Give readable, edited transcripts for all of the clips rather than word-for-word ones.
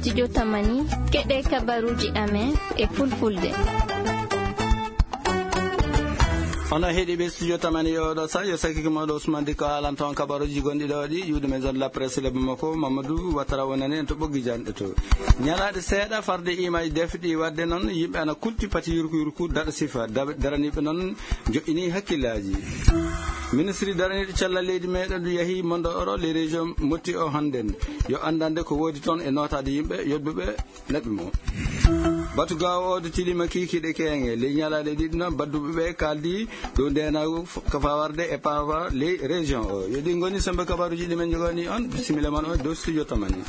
studio Tamani keɗe kabaruji amen e fulfulde. Ona heeɗiɓe studio Tamani oɗo sa yo sakiki moɗo Ousmane Diko haalan toon kabaruji gonɗi ɗo ɗi yude maison de la presse le Bamako Mamadou Ouattara wonani en to ɓoggi janɗe to ñalaɗe seeɗa farde imaji defɗi wadde noon yimɓe ana kulti pati yurku daɗa sifa daraniɓe noon joƴini hakkillaji. Ministre daraniɗo cellal leydi meɗen du yahi mondo oro les régions motti o hannden yo andande ko woodi toon e notade yimɓe yobɓeɓe neɗɓe mo batu gawo o de tilima kikiɗe keenge ley ñalaɗe ɗiɗi noon badduɓeɓe kaldi ɗo ndenago ko fawarde e pava les régions o yoɗi goni sembe kabaruji ɗimen jogani on bisimilla man o dow studio Tamani.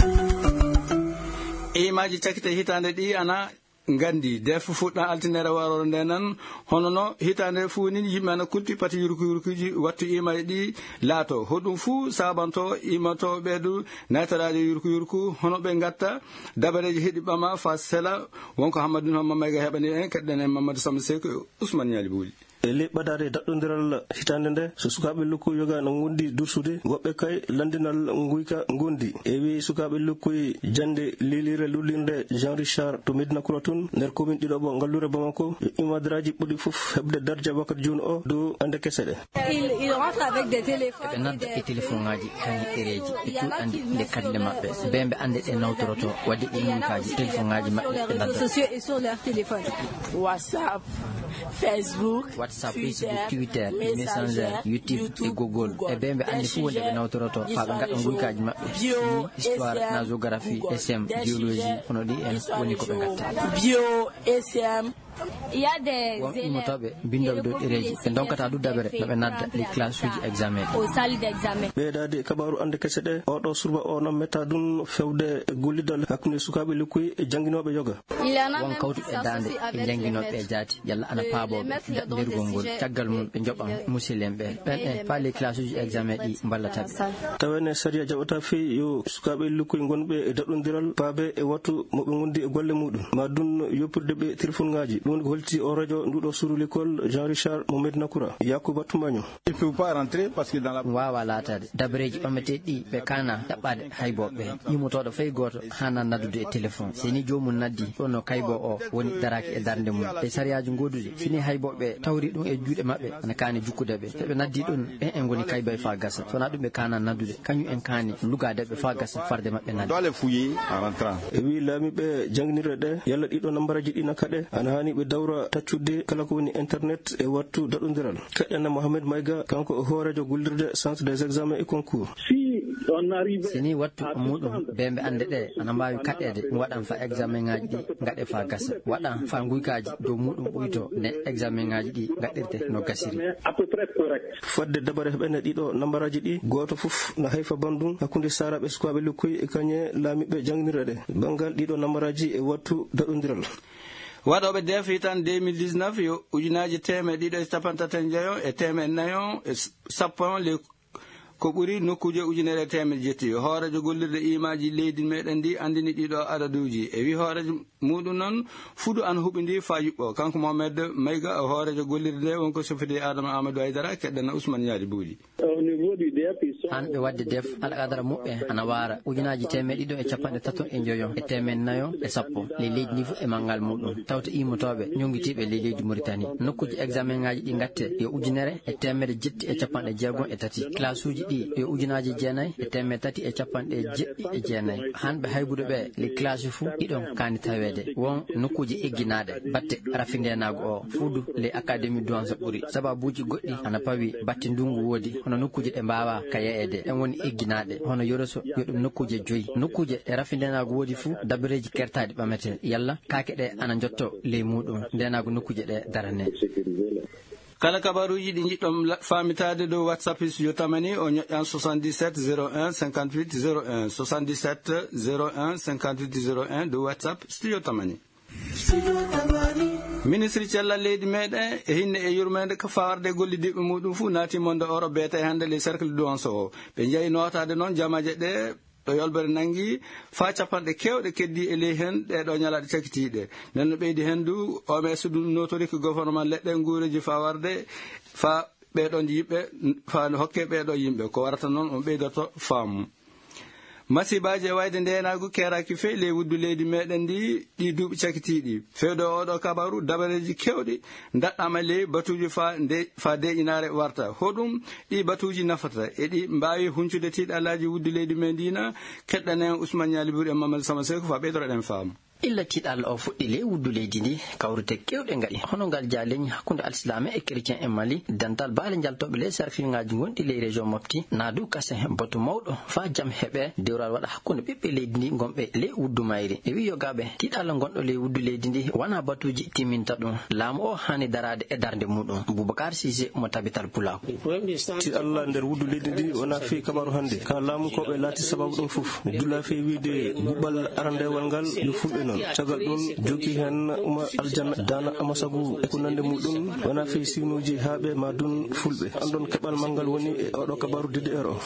Imaji cakkite hitande ɗi ana gandi def fuɗɗa altinere warore nde nan hono no hitande fuu ni yimɓe ana kulti pati yurkuji wattu imaji ɗi laato hoɗum fuu sabanto imato ɓeeɗu naytoraji yurku hono ɓe gatta dabareji heeɗi ɓama fa sela wonko Hammadou Mamayga heɓani en keɗɗen en Mamadou Samba Seko Ousmane Ñali Bouli le ɓadade daɗɗodiral hitande nde so sukaɓe lukku yoga no gondi dursude woɓɓe kay landinal guyka gondi e wi sukaɓe lukkuy jande lilire lullirde Jean Richard to Medina Koura tun nder commune ɗiɗoɓo ngallure Bamako yo imadiraji ɓuuɗi foof heɓde dardia wakkati joni o dow ande kese ɗe eɓe nadda e téléphone ngaji kañi ɗereji e tout andi nde kadde maɓɓe ɓe ɓe ande ɗe nawtoroto wadde ɗi guykaji téléphone ngaji maɓɓe ɓe nadda WhatsApp, Facebook, Twitter, Messenger, YouTube et Google. E ɓe ɓe andi fu wonde ɓe nawtoroto fa ɓe gaɗa guykaji maɓɓe histoire nasographie SM biologie hono ɗi en woni ko ɓe gatta bio SM. won immotoɓe bindoɓe dow ɗereji ɓe donkata ɗum dabere no ɓe nadda les classes uji examen ɓeydade kabaru ande kese ɗe oɗo surba o noon metta ɗum fewde gollidal hakkude sukaɓe lukkuy e jangguinoɓe yoga won kawtuɓe dande e jangguinoɓe e jaati yalla ana paaboɓe jaɓɓirgol ngol caggal mum ɓe joɓan musidlen ɓe ɓen e fa les classes uji examen ɗi ballataɓe tawene saria jaɓata fi yo sukaɓe lukkuy gonɓe e daɗɗodiral paabe e wattu moɓe gondi e golle muɗum ma ɗum yoppirde ɓe téléphone ngaji ɗum ko holti o radio nduɗo suru l'école Jean Richard mo Medina Koura Yakuba Tumaño wawa latade dabareji ɓammeteɗi ɓe kana ɗaɓɓade hayboɓe yimmotoɗo fay goto hana naddude e téléphone seni jomum naddi ɗon no kaybo o woni daraki e darde mum e sariyaji godude sini hayboɓe tawri ɗum e juuɗe mabɓe ana kani jukkudeɓe ɓe naddi ɗum ɓen en goni kayba e fa gasa sona ɗum ɓe kana naddude kañum en kani lugadeɓe fa gasa farde mabɓe naddi e wi laamiɓe janginirɗe ɗe yalla ɗiɗo nambaraji ɗi nakkaɗe ana hani ɓe dawra taccude kala ko woni internet e wattu daɗodiral keɗɗenna Mohamed Mayga kanko o hoorejo gollirde centre des examens et concours sini wattu muɗum ɓe ande ɗe ana mbawi kaɗɗede waɗan fa examen ngaji ɗi gaɗe fa gasa waɗan fa guykaji dow muɗum ɓuyto nde examen ngaji ɗi gaɗirte no gasiri fadde dabare heɓene ɗiɗo nambaraji ɗi goto foof na hayfa bandum hakkude saraɓe sukaɓe lukkuy e kañe laamiɓe janginirɗe ɗe bangal ɗiɗo nambaraji e wattu daɗodiral waɗoɓe defi tan 2019 yo ujunaji teme ɗiɗo e capantaten jeeyo e teme nayo e sappon le ko ɓuri nokkuje ujunere teme jetti hoorejo gollirde imaji leydi meɗen ndi andini ɗiɗo adaduji e wi hoorejo muɗum noon fuudu an huɓidi fa yuɓɓo kanko Mohamed Mayga hoorejo gollirde nde wonko sofide Adama Amadou Aydara keɗɗana Ousmane Ñaali Bouli hanɓe wadde def alqadara muɓɓe ana wara ujunaji temeɗe ɗiɗo e capanɗe tato e joyon e temen nayo e sappo le leydi ndi fof e manggal muɗum tawta immotoɓe ñonguitiɓe le leydi Mauritanie nokkuji examen ngaji ɗi gatte yo ujunere e temedde jetti e capanɗe jeegom e tati classe uji ɗi yo ujunaji jeenayyi e temedde tati e capanɗe jeɗɗi e jeenayyi hanɓe haybude ɓe les classe fou ɗiɗon kani tawede won nokkuji egginade batte rafindenago o fuudu les académie douance ɓuuri sababuji goɗɗi ana pawi batte ndungu woodi hono nokkuje ɗe mbawa ka yeede en woni egginaɗe hono yoroso yo ɗum nokkuje joyyi nokkuje ɗe rafindenago woodi fou dabareji kertaɗi ɓamete yalla kake ɗe ana jotto ley muɗum ndenago nokkuje ɗe darane kala kabaruji ɗi jiɗɗon famitade dow WhatsApp studio Tamani o ñoƴƴan 77 01 58 01 77 01 58 01 dow WhatsApp studio Tamani. Ministre cellal leydi meɗen e hinne e yurmede ko fawarde gollidiɓe muɗum fuu naati monde oro beete hande les cercle douance o ɓe jeeyi notade noon jamaje ɗe ɗo yolbere nangi fa capanɗe kewɗe keddi e ley hen ɗeɗo ñalaɗe cakkitiɗe nden no ɓeydi hen du OMS ɗum notori ko gouvernement leɗɗe nguureji fawarde fa ɓeɗon yimɓe fa hokke ɓeɗo yimɓe ko warata noon on ɓeydoto faamu masibaje wayde ndenagu keraki fe le wuddu leydi meɗen ɗi duuɓi cakitiɗi fewdo oɗo kabaru dabareji kewɗi daɗɗama le batuji fa deƴinare warta hoɗum ɗi batuji nafata e ɗi mbawi huncude tiɗalaji wuddu leydi men dina keɗɗanen Ousmane Ñali Buri e Mamadou Sama Seko fa ɓeydoroɗen faamu illa tiɗal o fuɗɗi le wuddu leydi ndi kawrute kewɗe ngaɗi hono ngal jaleñ hakkunde alislame e chrétien e Mali dantal baale jaltoɓe le sarfiŋaji gonɗi ley région Mopti naadu kase batu mawɗo fa jam heɓe dewral waɗa hakkunde ɓiɓɓe leydi ndi gonɓe le wuddu mayri e wi yogaɓe tiɗal gonɗo le wuddu leydi ndi wona batuji timminta ɗum laamu o hani darade e darde muɗum Boubacar Cissé mo tabital Pulaku tiɗalla nder wuddu leydi ndi wona fi kabaru hande ka laamu koɓe laati sababu ɗum fof dula fe wiide guɓal arandewal ngal yo fulɓe cagal ɗum jogi hen uma aljanna dana amasagu ko nande muɗum wona fe sinuji haaɓe ma dun fulɓe andon keɓal mangal woni e oɗo kabaru DDR o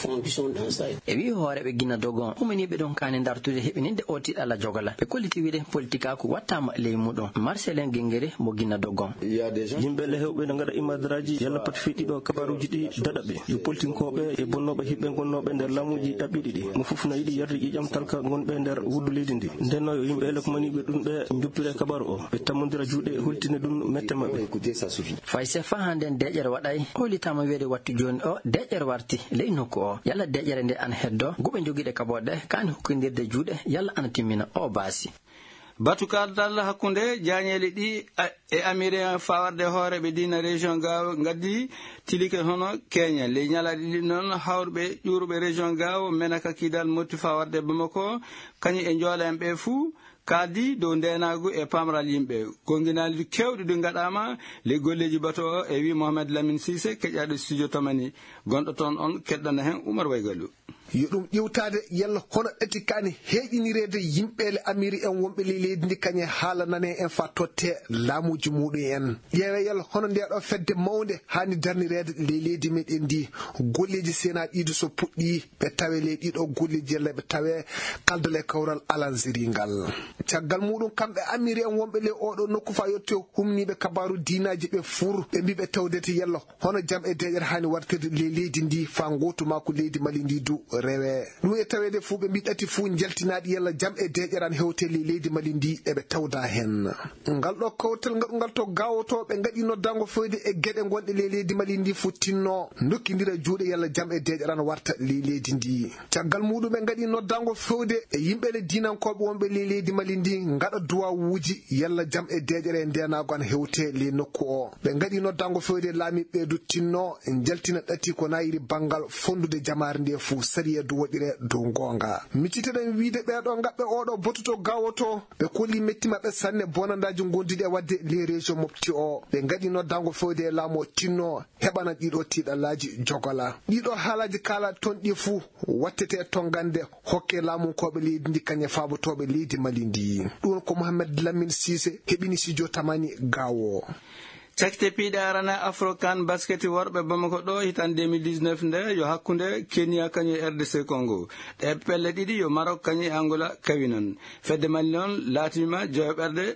e wi hooreɓe Guinea Dogon umaniɓe ɗon kane dartude heɓininde o tiɗalla jogala ɓe kolliti wiide politique wattama ley muɗum Marcelin Guengere mo Guinea Dogon yimɓe le hewɓe ne gaɗa imadaraji yalla pat fiɗiɗo kabaruji ɗi daɗaɓe yo politinkoɓe e bonnoɓe hiɓɓe gonnoɓe nder lamuji ɗaɓɓiɗi ɗi mo fof no yiɗi yarde ƴiƴam talka gonɓe nder wuddu leydi ndi ndenno yo yimɓe maniɓe ɗum ɓe juppire kabaru o ɓe tammodira juuɗe hultine ɗum mette mabɓe fay se fa hande deƴƴere waɗay hollitama wiide wattu joni o deƴƴere warti ley nokku o yalla deƴƴere nde ana heddo guɓe joguiɗe kaboɗe kani hokkodirde juuɗe yalla ana timmina o baasi batu kaldal hakkunde jañeli ɗi e amirien fawarde hooreɓe dina région Gao gaddi tilike hono Kenya ley ñalaɗi ɗi noon hawrɓe ƴuruɓe région Gao menaka kidal motti fawarde Bamako kañum e joolen ɓe fuu kaldi dow ndenagu e pamral yimɓe gonginali kewɗi ɗi gaɗama le golleji bato o e wi Mohamed Lamine Cissé keƴaɗo studio tamani gonɗo toon on keɗɗana hen Oumar Waygallu yo ɗum ƴewtade yalla hono ɗati kani heƴinirede yimɓele amiri en wonɓe ley leydi ndi kañe haala nane en fa totte laamuji muɗum en ƴeewe yalla hono ndeɗo fedde mawde hani darnirede ley leydi meɗen ndi golleji sena ɗiɗo so puɗɗi ɓe tawe ley ɗiɗo golleji yalla ɓe tawe kaldale kawral alansiri ngal caggal muɗum kamɓe amiri en wonɓe ley oɗo nokku fa yetto humniɓe kabaru dinaji ɓe fur ɓe mbiɓe tawdete yalla hono jaam e deƴere hani wartirde ley leydi ndi fa gotuma ko leydi Mali ndi du rewe ɗum e tawede fuu ɓe mbiɗati fuu jaltinaɗi yalla jaam e deƴeran hewteli leydi Mali ndi eɓe tawda hen ngal ɗo kawtel gaɗugal to gawoto ɓe gaɗi noddango fewde e gueɗe gonɗe ley leydi Mali ndi fu tinno dokkidira juuɗe yalla jaam e deƴeran warta ley leydi ndi caggal muɗum ɓe gaɗi noddango fewde e yimɓele dinankoɓe wonɓe ley leydi Mali ndi gaɗa duwawuji yalla jaam e deƴere ndenago an hewte ley nokku o ɓe gaɗi noddango fewde laamiɓe du tinno jaltina ɗati ko nayiri banggal fondude jamare nde fu sari du woɗire dow gonga micciteɗen wiide ɓeɗo gaɓɓe oɗo botuto gawoto ɓe kolli metti maɓɓe sanne bonandaji gondiɗi e wadde les région Mopti o ɓe gaɗi noddango fewde e laamu tinno heɓana ɗiɗo tiɗallaji jogola ɗiɗo haalaji kala ton ɗi fuu wattete tongande hokke laamunkoɓe leydi ndi kañe fabotoɓe leydi Mali ndi ɗum ko Mohamed Lamine Cissé heɓini studio tamani Gawo cakte piiɗe arana Afrocan basket worɓe Bamako ɗo hitan 2019 nde yo hakkunde Kenya kañum RDC Congo ɗe pelle ɗiɗi yo Maroc kañum Angola kawi noon fedde Mali noon laatima joyoɓerde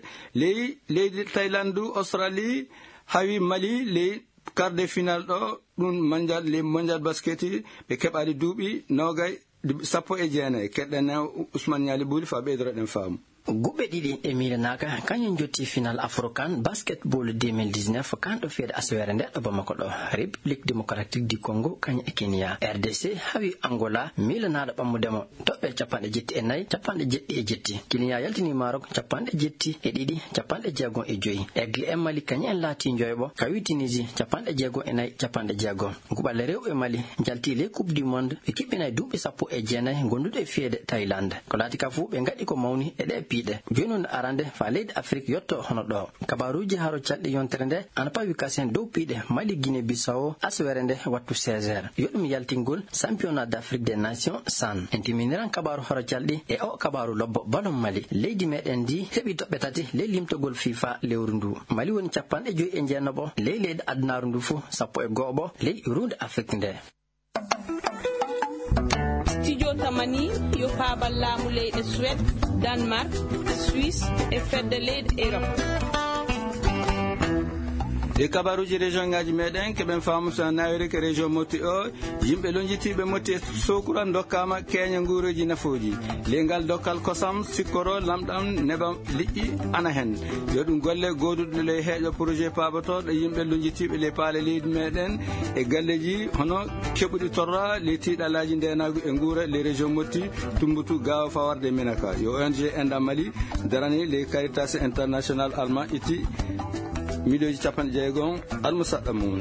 leydi Thailandu Australie hawi Mali ley quart de finale ɗo ɗum mondial basket ɓe keɓali duuɓi nogay 19 keɗɗen Ousmane Ñali Buri fa ɓeydoroɗen faamu guɓɓe ɗiɗi e miilanaka kañum jotti final Afrocan basketball 2019 kanɗo feede aswere nde ɗo Bamako ɗo République démocratique du Congo kañum e Kenya RDC hawi Angola milanaɗo ɓammudemo toɓɓe 74 70 Kenya yaltini Maroc 70 65 Aigle e Mali kañum en laati joyɓo kawi Tunisie 64 guɓalle rewɓe Mali jalti les coupe du monde ɓe kiɓɓinay duuɓi 19 gonduɗe feede Thaïlande ko laati ka fuu ɓe gaɗi ko mawni e ɗe joni on arande fa leydi Afrique yotto hono ɗo kabaruji haro calɗi yontere nde ana pawi kasen dow piiɗe Mali Guinée Bissau aswere nde wattu 16h yoɗum yaltingol championnat d'Afrique des nations SAN en timiniran kabaru haro calɗi e o kabaru lobbo balon Mali leydi meɗen ndi heɓi toɓɓe tati ley limtogol FIFA lewru ndu Mali woni 59 ley leydi addunaru ndu fu 11 ley runde Afrique nde studio tamani yo paabal laamu leyɗe Suède Danemark Suisse e fedde leyɗe Europe de kabaruji région ngaji meɗen keɓen faamu so nawiri ko région Mopti o yimɓe lonjitiɓe Mopti e Sokura dokkama keña nguuroji nafoji lengal dokkal kosam sikkoro lamɗam neɓa liƴƴi ana hen yo ɗum golle goduɗo le heeƴo projet pabotoɗo yimɓe lonjitiɓe le paale leydi meɗen e galleji hono keɓuɗi torra le tiiɗalaji ndenagu e nguura les régions Mopti tumbutu gawa fawarde Menaka yo ONG Enda Mali darani les Caritas International allemand itti miɗoji 60 almusaɗɗa mum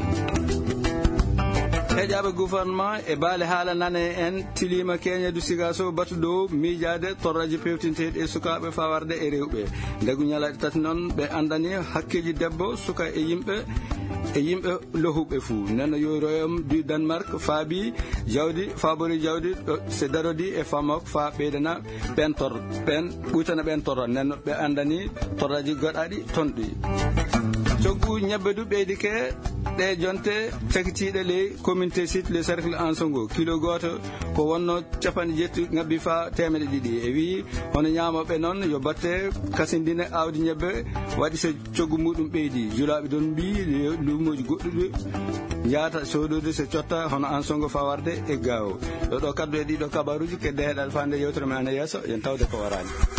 heƴaɓe gouvernement e baale haala nane en tilima keñe du sigaso batu dow miijade torraji pewtinteɗi e sukaɓe fawarde e rewɓe ndegu ñalaɗe tati noon ɓe andani hakkeji debbo suka e yimɓe lohuɓe fuu neno yo royaume du Danemark faabi jawdi fabori jawdi se darodi e famok fa ɓeydana ɓen ɓuytana ɓen torra neno ɓe andani torraji goɗaɗi tonɗi coggu ñebbe du ɓeydike ɗe jonte cakitiɗe le communauté site le cercle en songo kilo goto ko wonno 70 ngabbi fa 200 e wi hono ñamoɓe noon yo batte kasindine awdi ñebbe waɗi so coggu muɗum ɓeydi julaɓe don mbi lumoji goɗɗuɗe jaata sodode so cotta hono en songo fawarde e gawo ɗo kaddu e ɗiɗo kabaruji kedde heɗal fande yewtere men ana yesso yen tawde ko warani